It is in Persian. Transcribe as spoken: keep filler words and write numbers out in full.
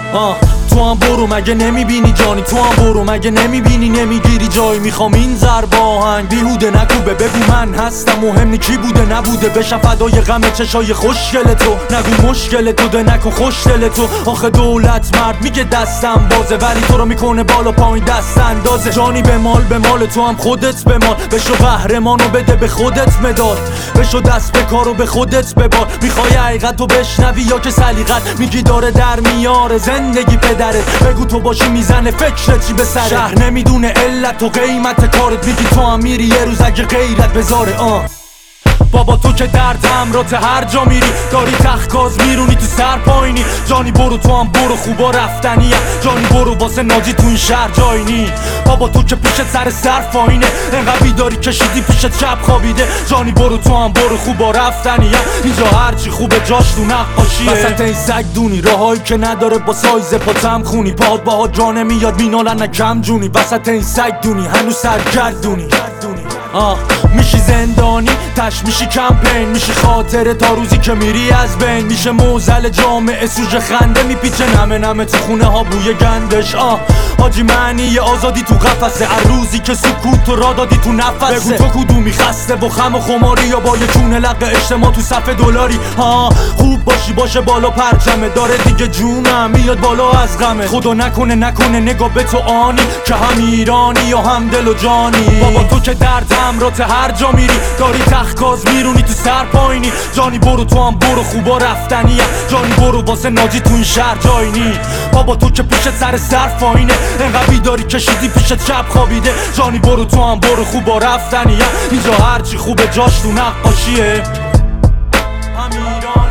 آه تو هم برو مگه نمیبینی جانی، تو هم برو مگه نمیبینی نمیگیری جایی. میخوام این ضرب آهنگ بیهوده نکوبه، بگو من هستم مهم نی کی بوده نبوده. بشم فدای غم چشای خوشگل تو، نگو مشکل تو ده نکن خوش دل تو. آخه دولت مرد میگه دستم بازه، ولی تو رو میکنه بالا پایین دست اندازه. جانی به مال به مال تو هم خودت به مال، بشو قهرمانو بده به خودت مداد، بشو دست به کارو به خودت ببار. میخوای حقیقتو بشنوی یا که سلیقت میگی داره در میاره زندگی پدرت. بگو تو باشی میزنه فکرت چی به سرت، شهر نمیدونه علت و قیمت کارت. میگی تو هم میری یه روز اگه غیرت بذاره. آه بابا تو که درد همرات هر جا میری، داری تخت میرونی تو سر پایینی. جانی برو تو هم برو خوبا رفتنیه، جانی برو واسه ناجی تو این شهر جایی نی. بابا تو که پیشت سر صرف آینه، انقدر بیداری کشیدی پیشت شب خوابیده. جانی برو تو هم برو خوبا رفتنیه، اینجا هرچی خوبه جاش تو نقاشیه. وسط این سگ دونی راهایی که نداره با سایز پاتم خونی، پاد باها جا نمیاد مینالن نکم جونی. وسط این سگ دونی هنوز سرگردونی. آه میشی زندانی تش میشی کمپین، میشی خاطره تا روزی که میری از بین. میشه موزل جامعه سوژه خنده میپیچه نمه نمه تو خونه ها بوی گندش. آه حاجی معنی آزادی تو قفسه، هر روزی که سکوت تو را دادی تو نفسه. بگو تو کدومی خسته و خم و خماری، یا با یه چونه لقه اجتماع تو صف دلاری. ها خوب باشی باشه بالا پرچمه، داره دیگه جونم میاد بالا از غمه. خدا نکنه نکنه نگاه به تو آنی، که هم ایرانی یا هم دل و جانی. بابا تو که درد همرات هر جا میری، داری تخت میرونی تو سر پایینی. جانی برو تو هم برو خوبا رفتنیه، جانی برو واسه ناجی تو این شهر جایی نی. بابا تو که پیشت سر صرف آینه، انقدر بیداری کشیدی پیشت شب خوابیده. جانی برو تو هم برو خوبا رفتنیه، اینجا هرچی خوبه جاش تو نقاشیه. هم ایران